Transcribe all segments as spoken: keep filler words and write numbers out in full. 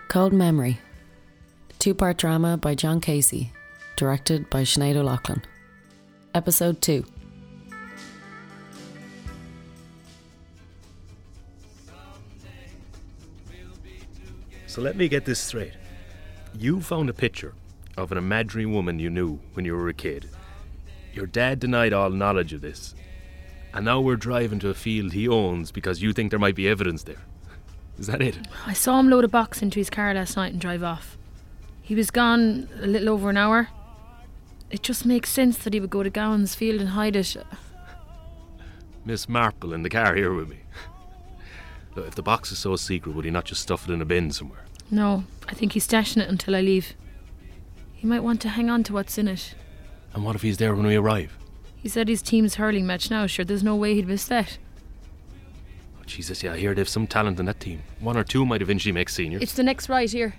Cold Memory. Two-part drama by John Casey. Directed by Sinead O'Loughlin. Episode two. So let me get this straight. You found a picture of an imaginary woman you knew when you were a kid. Your dad denied all knowledge of this. And now we're driving to a field he owns because you think there might be evidence there. Is that it? I saw him load a box into his car last night and drive off. He was gone a little over an hour. It just makes sense that he would go to Gowan's field and hide it. Miss Marple in the car here with me. Look, if the box is so secret, would he not just stuff it in a bin somewhere? No, I think he's stashing it until I leave. He might want to hang on to what's in it. And what if he's there when we arrive? He said his team's hurling match now, sure, there's no way he'd miss that. Oh, Jesus, yeah, I hear they've some talent in that team. One or two might eventually make seniors. It's the next right here.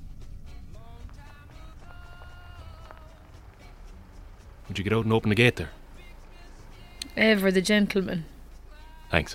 Would you get out and open the gate there? Ever the gentleman. Thanks.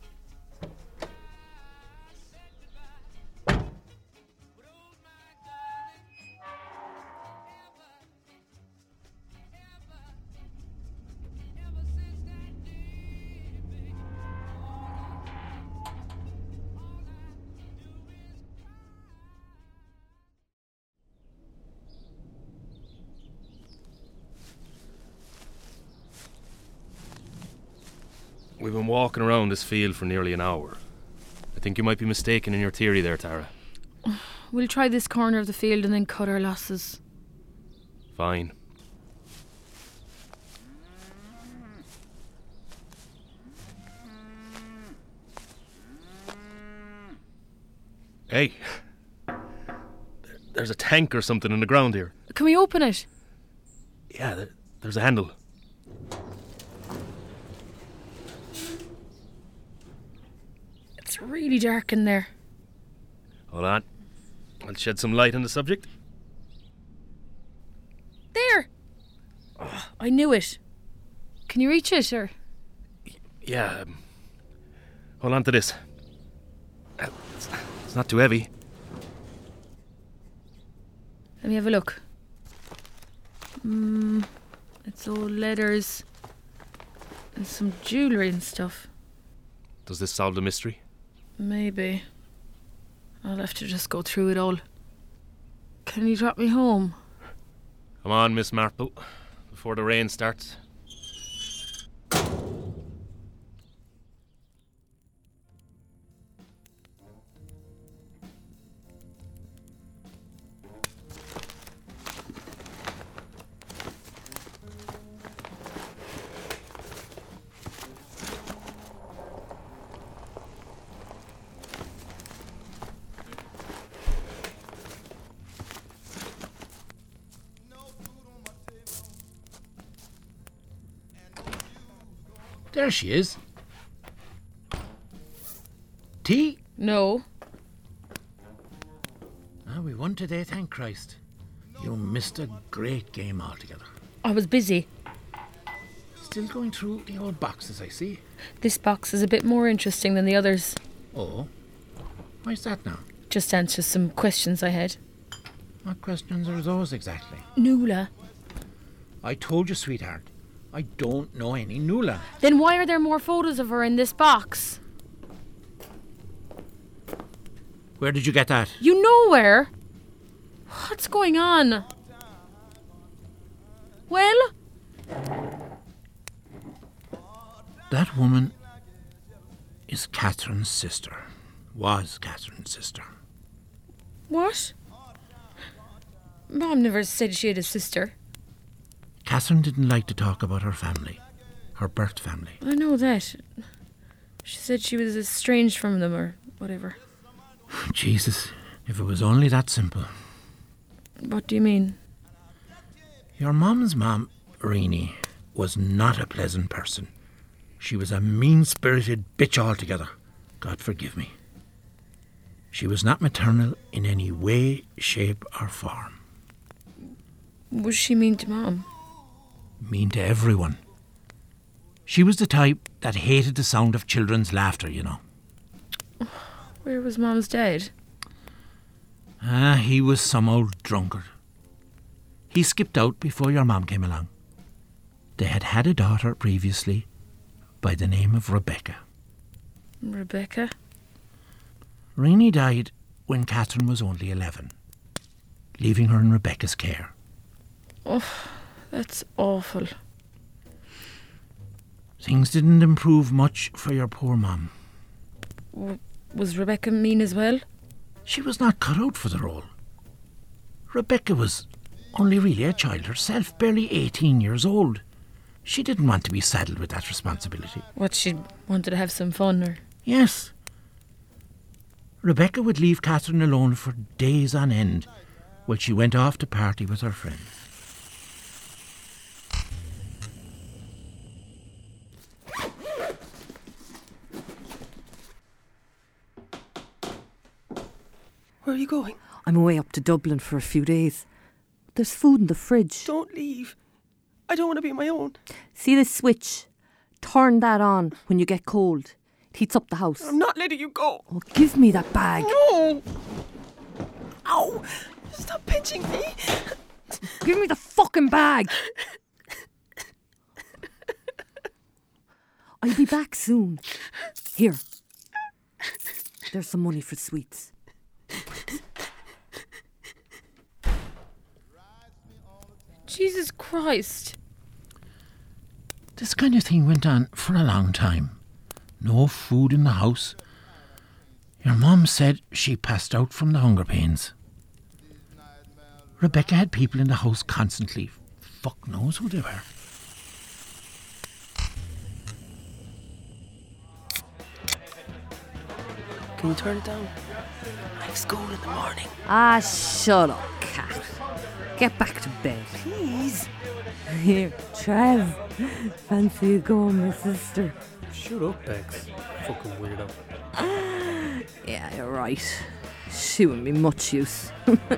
We've been walking around this field for nearly an hour. I think you might be mistaken in your theory there, Tara. We'll try this corner of the field and then cut our losses. Fine. Hey. There's a tank or something in the ground here. Can we open it? Yeah, there, there's a handle. It's really dark in there. Hold on. I'll shed some light on the subject. There! Oh, I knew it. Can you reach it, or...? Yeah. Um, hold on to this. Uh, It's, it's not too heavy. Let me have a look. Hmm... It's all letters and some jewellery and stuff. Does this solve the mystery? Maybe. I'll have to just go through it all. Can you drop me home? Come on, Miss Marple, before the rain starts. There she is. Tea? No. Ah, we won today, thank Christ. You missed a great game altogether. I was busy. Still going through the old boxes, I see. This box is a bit more interesting than the others. Oh? Why's that now? Just answers some questions I had. What questions are those exactly? Nuala. I told you, sweetheart, I don't know any Nuala. Then why are there more photos of her in this box? Where did you get that? You know where? What's going on? Well? That woman is Catherine's sister. Was Catherine's sister. What? Mom never said she had a sister. Catherine didn't like to talk about her family. Her birth family. I know that. She said she was estranged from them or whatever. Jesus, if it was only that simple. What do you mean? Your mum's mum, Rini, was not a pleasant person. She was a mean-spirited bitch altogether. God forgive me. She was not maternal in any way, shape or form. Was she mean to Mom? Mean to everyone. She was the type that hated the sound of children's laughter, you know. Where was Mom's dad? Ah, he was some old drunkard. He skipped out before your mum came along. They had had a daughter previously by the name of Rebecca. Rebecca? Rainey died when Catherine was only eleven, leaving her in Rebecca's care. Oh, that's awful. Things didn't improve much for your poor mum. W- was Rebecca mean as well? She was not cut out for the role. Rebecca was only really a child herself, barely eighteen years old. She didn't want to be saddled with that responsibility. What, she wanted to have some fun, or? Yes. Rebecca would leave Catherine alone for days on end while she went off to party with her friends. Where are you going? I'm away up to Dublin for a few days. There's food in the fridge. Don't leave. I don't want to be on my own. See this switch? Turn that on when you get cold. It heats up the house. I'm not letting you go. Oh, give me that bag. No! Ow! Stop pinching me. Give me the fucking bag. I'll be back soon. Here. There's some money for sweets. Jesus Christ. This kind of thing went on for a long time. No food in the house. Your mum said she passed out from the hunger pains. Rebecca had people in the house constantly. Fuck knows who they were. Can you turn it down? I have school in the morning. Ah, shut up, cat. Get back to bed. Please. Here, Trev. Fancy a go on my sister. Shut up, Bex. Fucking weirdo. Yeah, you're right. She wouldn't be much use.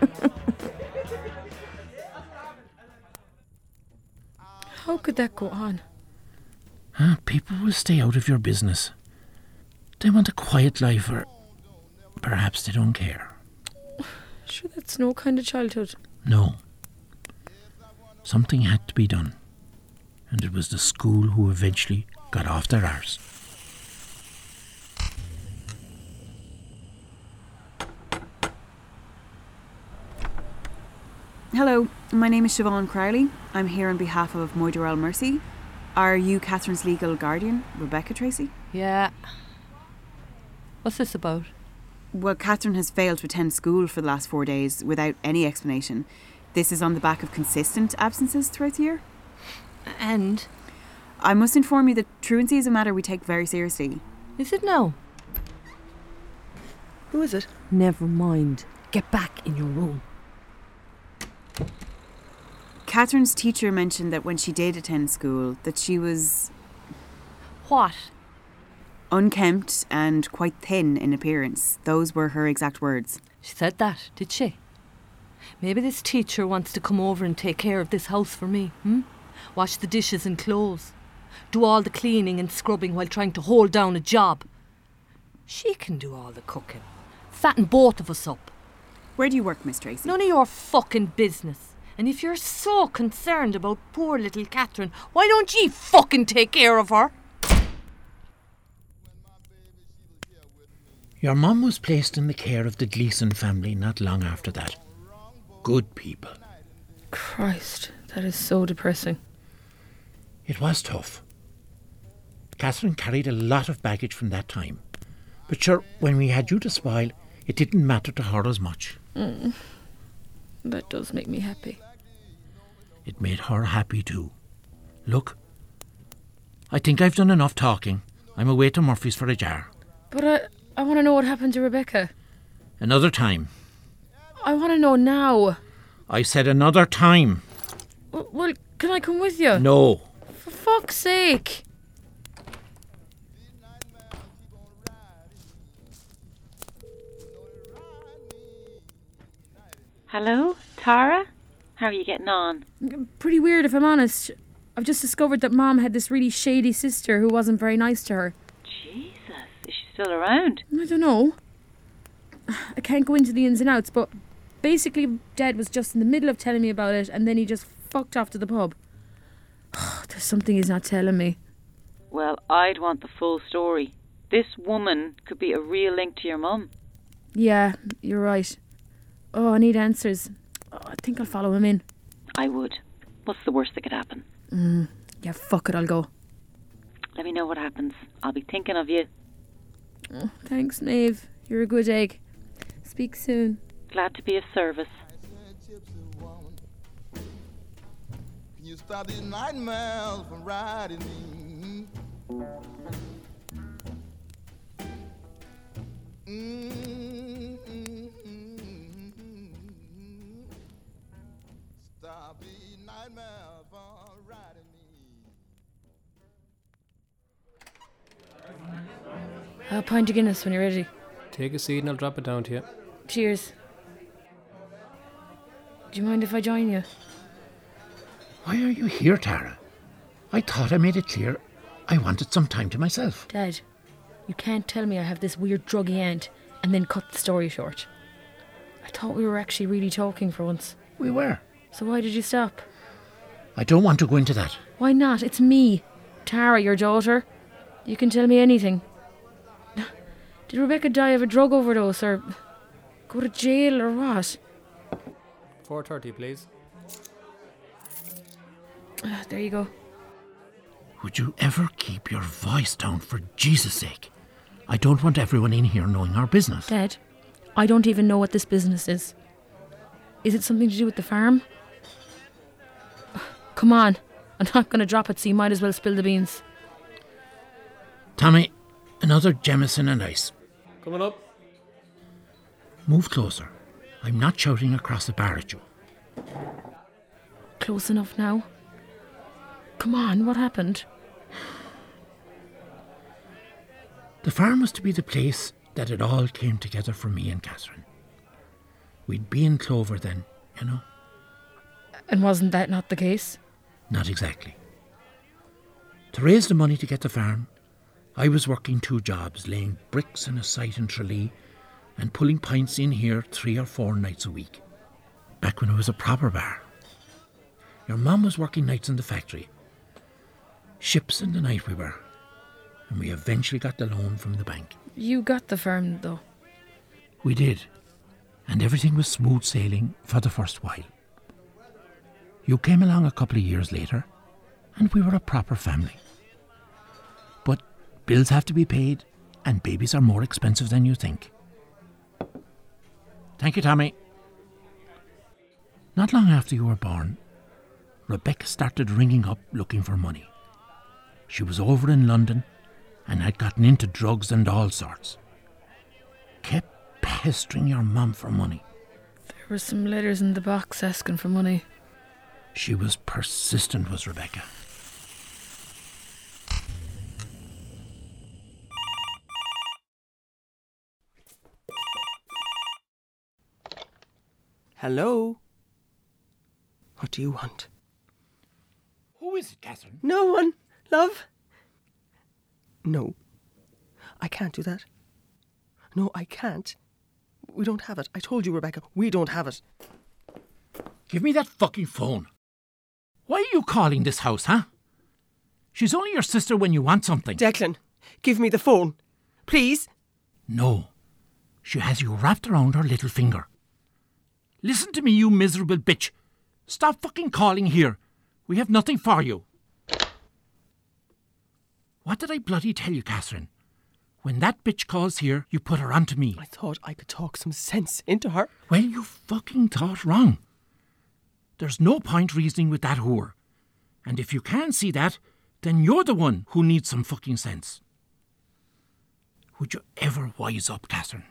How could that go on? Huh? People will stay out of your business. They want a quiet life, or perhaps they don't care. Sure, that's no kind of childhood. No. Something had to be done. And it was the school who eventually got off their arse. Hello, my name is Siobhan Crowley. I'm here on behalf of Moydurell Mercy. Are you Catherine's legal guardian, Rebecca Tracy? Yeah. What's this about? Well, Catherine has failed to attend school for the last four days without any explanation. This is on the back of consistent absences throughout the year. And? I must inform you that truancy is a matter we take very seriously. Is it now? Who is it? Never mind. Get back in your room. Catherine's teacher mentioned that when she did attend school, that she was What? unkempt and quite thin in appearance. Those were her exact words. She said that, did she? Maybe this teacher wants to come over and take care of this house for me, hmm? Wash the dishes and clothes. Do all the cleaning and scrubbing while trying to hold down a job. She can do all the cooking. Fatten both of us up. Where do you work, Miss Tracy? None of your fucking business. And if you're so concerned about poor little Catherine, why don't ye fucking take care of her? Your mum was placed in the care of the Gleason family not long after that. Good people. Christ, that is so depressing. It was tough. Catherine carried a lot of baggage from that time. But sure, when we had you to spoil, it didn't matter to her as much. Mm. That does make me happy. It made her happy too. Look, I think I've done enough talking. I'm away to Murphy's for a jar. But I, I want to know what happened to Rebecca. Another time. I want to know now. I said another time. W- well, can I come with you? No. For fuck's sake. Hello, Tara? How are you getting on? Pretty weird, if I'm honest. I've just discovered that Mom had this really shady sister who wasn't very nice to her. Jesus, is she still around? I don't know. I can't go into the ins and outs, but basically Dad was just in the middle of telling me about it and then he just fucked off to the pub. There's something he's not telling me. Well, I'd want the full story. This woman could be a real link to your mum. Yeah, you're right. Oh, I need answers. Oh, I think I'll follow him in. I would. What's the worst that could happen? Mm, yeah, fuck it, I'll go. Let me know what happens. I'll be thinking of you. Oh, thanks, Maeve. You're a good egg. Speak soon. Glad to be of service. Can you stop these nightmares from riding me? Mm-hmm. Stop these nightmares from riding me. A pint of Guinness when you're ready. Take a seat and I'll drop it down to you. Cheers. Do you mind if I join you? Why are you here, Tara? I thought I made it clear I wanted some time to myself. Dad, you can't tell me I have this weird druggy aunt and then cut the story short. I thought we were actually really talking for once. We were. So why did you stop? I don't want to go into that. Why not? It's me, Tara, your daughter. You can tell me anything. Did Rebecca die of a drug overdose or go to jail or what? four thirty, please. Uh, there you go. Would you ever keep your voice down for Jesus' sake? I don't want everyone in here knowing our business. Dad, I don't even know what this business is. Is it something to do with the farm? Come on. I'm not going to drop it, so you might as well spill the beans. Tommy, another Jameson and ice. Coming up. Move closer. I'm not shouting across the bar at you. Close enough now. Come on, what happened? The farm was to be the place that it all came together for me and Catherine. We'd be in clover then, you know. And wasn't that not the case? Not exactly. To raise the money to get the farm, I was working two jobs, laying bricks in a site in Tralee and pulling pints in here three or four nights a week. Back when it was a proper bar. Your mum was working nights in the factory. Ships in the night we were. And we eventually got the loan from the bank. You got the farm, though. We did. And everything was smooth sailing for the first while. You came along a couple of years later, and we were a proper family. But bills have to be paid, and babies are more expensive than you think. Thank you, Tommy. Not long after you were born, Rebecca started ringing up looking for money. She was over in London and had gotten into drugs and all sorts. Kept pestering your mum for money. There were some letters in the box asking for money. She was persistent, was Rebecca. Hello? What do you want? Who is it, Catherine? No one, love. No, I can't do that. No, I can't. We don't have it. I told you, Rebecca, we don't have it. Give me that fucking phone. Why are you calling this house, huh? She's only your sister when you want something. Declan, give me the phone. Please? No. She has you wrapped around her little finger. Listen to me, you miserable bitch. Stop fucking calling here. We have nothing for you. What did I bloody tell you, Catherine? When that bitch calls here, you put her onto me. I thought I could talk some sense into her. Well, you fucking thought wrong. There's no point reasoning with that whore. And if you can't see that, then you're the one who needs some fucking sense. Would you ever wise up, Catherine?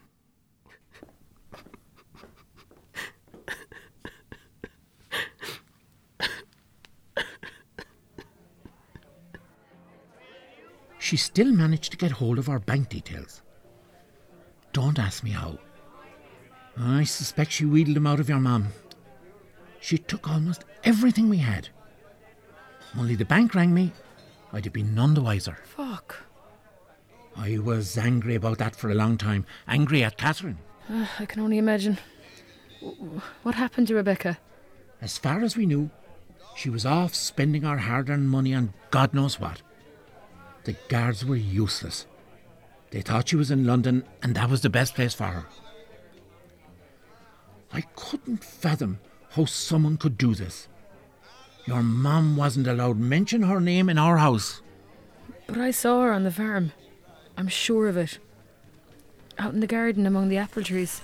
She still managed to get hold of our bank details. Don't ask me how. I suspect she wheedled them out of your mum. She took almost everything we had. Only the bank rang me, I'd have been none the wiser. Fuck. I was angry about that for a long time. Angry at Catherine. Uh, I can only imagine. What happened to Rebecca? As far as we knew, she was off spending our hard-earned money on God knows what. The guards were useless. They thought she was in London, and that was the best place for her. I couldn't fathom how someone could do this. Your mum wasn't allowed to mention her name in our house. But I saw her on the farm. I'm sure of it. Out in the garden among the apple trees.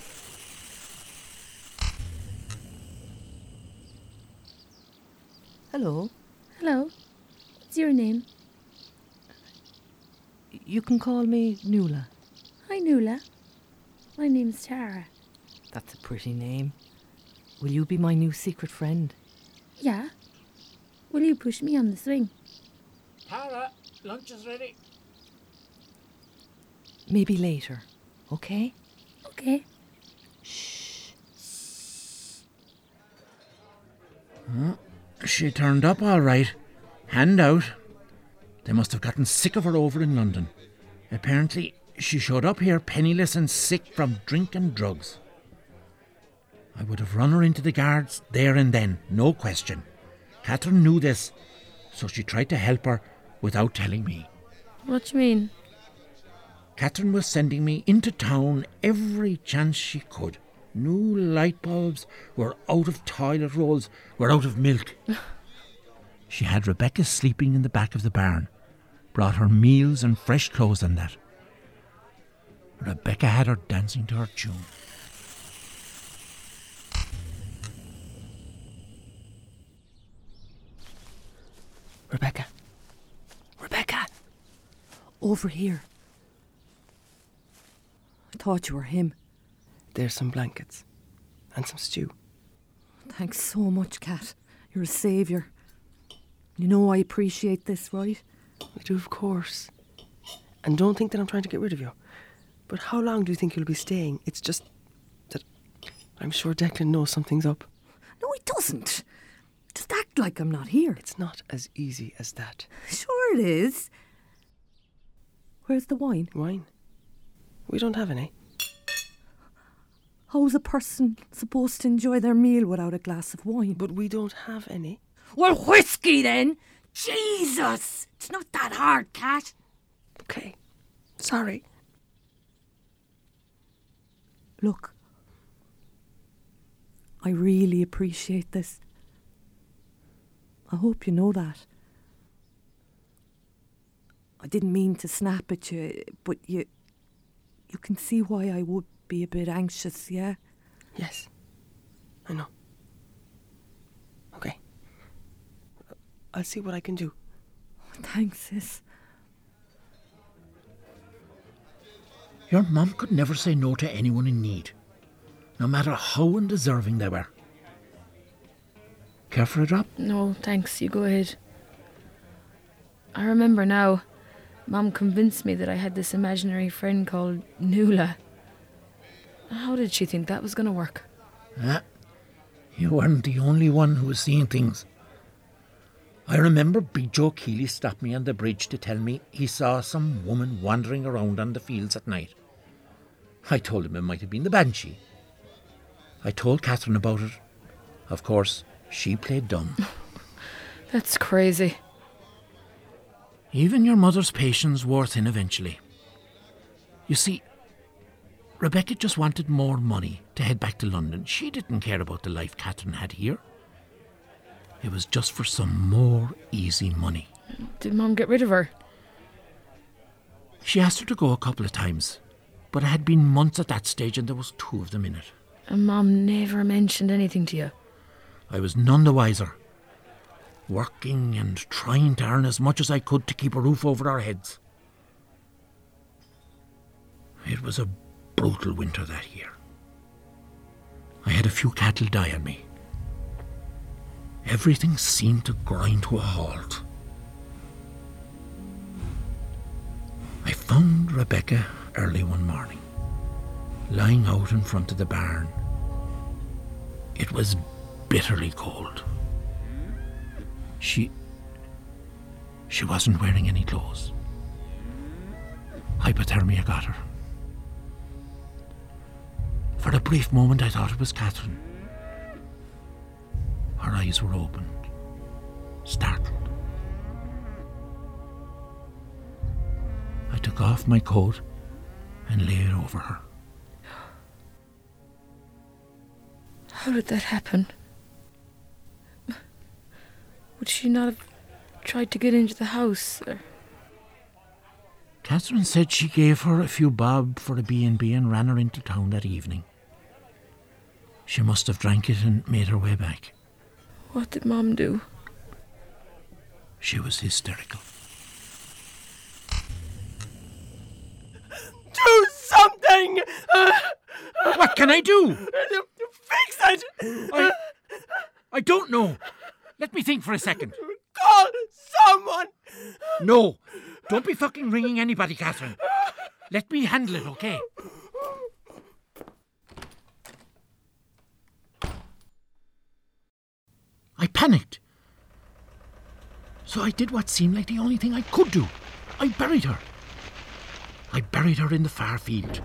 Hello. Hello. What's your name? You can call me Nuala. Hi, Nuala. My name's Tara. That's a pretty name. Will you be my new secret friend? Yeah. Will you push me on the swing? Tara, lunch is ready. Maybe later, okay? Okay. Shh. Oh, she turned up all right. Hand out. They must have gotten sick of her over in London. Apparently, she showed up here penniless and sick from drink and drugs. I would have run her into the guards there and then, no question. Catherine knew this, so she tried to help her without telling me. What do you mean? Catherine was sending me into town every chance she could. New light bulbs, were out of toilet rolls, were out of milk. She had Rebecca sleeping in the back of the barn, brought her meals and fresh clothes and that. Rebecca had her dancing to her tune. Rebecca. Rebecca! Over here. I thought you were him. There's some blankets. And some stew. Thanks so much, Kat. You're a saviour. You know I appreciate this, right? I do, of course. And don't think that I'm trying to get rid of you. But how long do you think you'll be staying? It's just that I'm sure Declan knows something's up. No, he doesn't. Just act like I'm not here. It's not as easy as that. Sure it is. Where's the wine? Wine? We don't have any. How's a person supposed to enjoy their meal without a glass of wine? But we don't have any. Well, whiskey then! Jesus! It's not that hard, Kat. Okay. Sorry. Look. I really appreciate this. I hope you know that. I didn't mean to snap at you, but you you can see why I would be a bit anxious, yeah? Yes. I know. Okay. I'll see what I can do. Thanks, sis. Your mum could never say no to anyone in need, no matter how undeserving they were. Care for a drop? No, thanks. You go ahead. I remember now. Mum convinced me that I had this imaginary friend called Nuala. How did she think that was going to work? Ah, you weren't the only one who was seeing things. I remember Big Joe Keeley stopped me on the bridge to tell me he saw some woman wandering around on the fields at night. I told him it might have been the Banshee. I told Catherine about it. Of course, she played dumb. That's crazy. Even your mother's patience wore thin eventually. You see, Rebecca just wanted more money to head back to London. She didn't care about the life Catherine had here. It was just for some more easy money. Did Mum get rid of her? She asked her to go a couple of times, but it had been months at that stage and there was two of them in it. And Mum never mentioned anything to you? I was none the wiser. Working and trying to earn as much as I could to keep a roof over our heads. It was a brutal winter that year. I had a few cattle die on me. Everything seemed to grind to a halt. I found Rebecca early one morning, lying out in front of the barn. It was bitterly cold. She... She wasn't wearing any clothes. Hypothermia got her. For a brief moment I thought it was Catherine. eyes were opened, startled. I took off my coat and laid it over her. How did that happen? Would she not have tried to get into the house? Or... Catherine said she gave her a few bob for a B and B and ran her into town that evening. She must have drank it and made her way back. What did Mom do? She was hysterical. Do something! Uh, What can I do? Fix it! I, I don't know. Let me think for a second. Call someone! No, don't be fucking ringing anybody, Catherine. Let me handle it, okay? I panicked. So I did what seemed like the only thing I could do. I buried her. I buried her in the far field.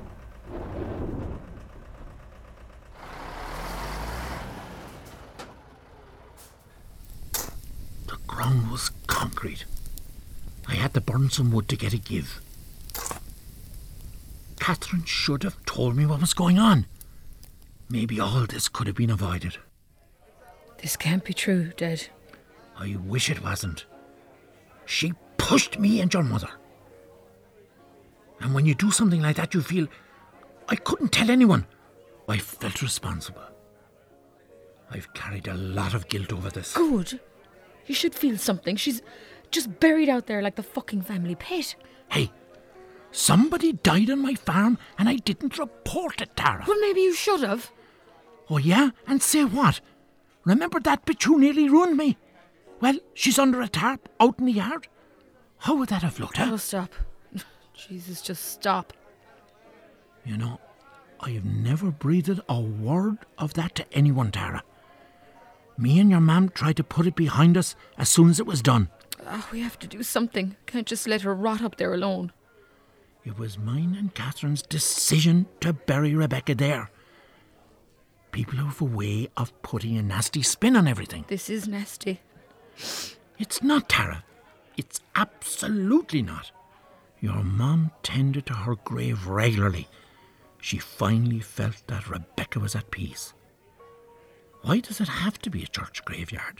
The ground was concrete. I had to burn some wood to get a give. Catherine should have told me what was going on. Maybe all this could have been avoided. This can't be true, Dad. I wish it wasn't. She pushed me and your mother. And when you do something like that, you feel... I couldn't tell anyone. I felt responsible. I've carried a lot of guilt over this. Good. You should feel something. She's just buried out there like the fucking family pet. Hey, somebody died on my farm and I didn't report it, Tara. Well, maybe you should have. Oh, yeah? And say what? Remember that bitch who nearly ruined me? Well, she's under a tarp out in the yard. How would that have looked, huh? Oh, stop. Jesus, just stop. You know, I have never breathed a word of that to anyone, Tara. Me and your mum tried to put it behind us as soon as it was done. Oh, we have to do something. Can't just let her rot up there alone. It was mine and Catherine's decision to bury Rebecca there. People have a way of putting a nasty spin on everything. This is nasty. It's not, Tara. It's absolutely not. Your mum tended to her grave regularly. She finally felt that Rebecca was at peace. Why does it have to be a church graveyard?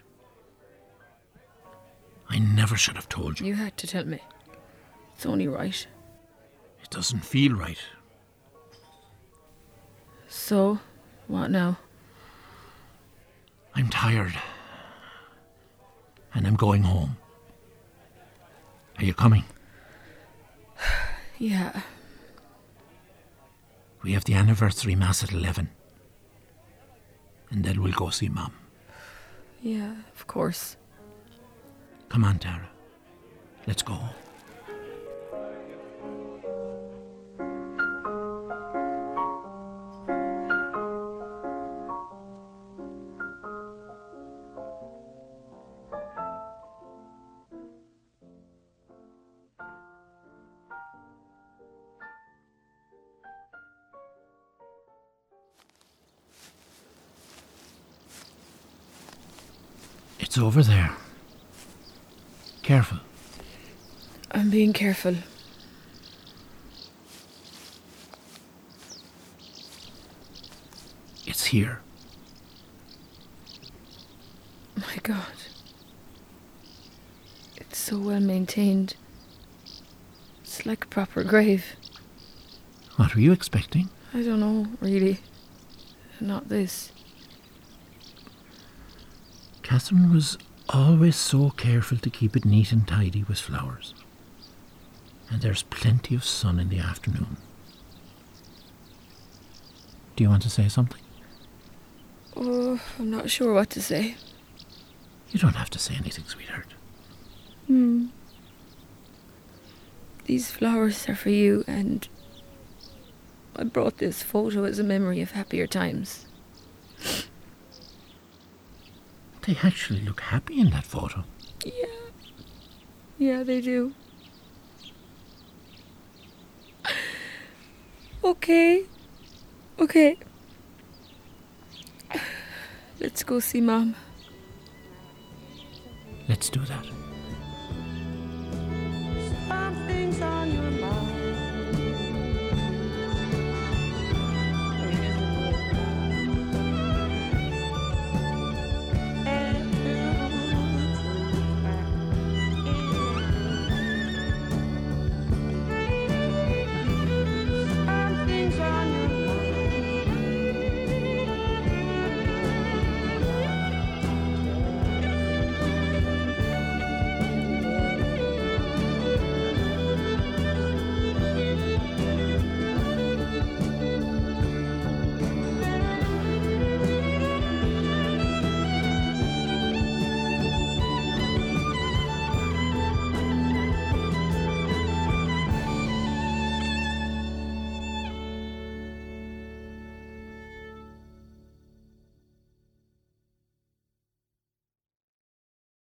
I never should have told you. You had to tell me. It's only right. It doesn't feel right. So, what now? I'm tired. And I'm going home. Are you coming? Yeah. We have the anniversary mass at eleven. And then we'll go see Mum. Yeah, of course. Come on, Tara. Let's go home. It's over there. Careful. I'm being careful. It's here. My God. It's so well maintained. It's like a proper grave. What were you expecting? I don't know, really. Not this. Catherine was always so careful to keep it neat and tidy with flowers. And there's plenty of sun in the afternoon. Do you want to say something? Oh, I'm not sure what to say. You don't have to say anything, sweetheart. Hmm. These flowers are for you, and I brought this photo as a memory of happier times. They actually look happy in that photo. Yeah. Yeah, they do. Okay. Okay. Let's go see Mom. Let's do that.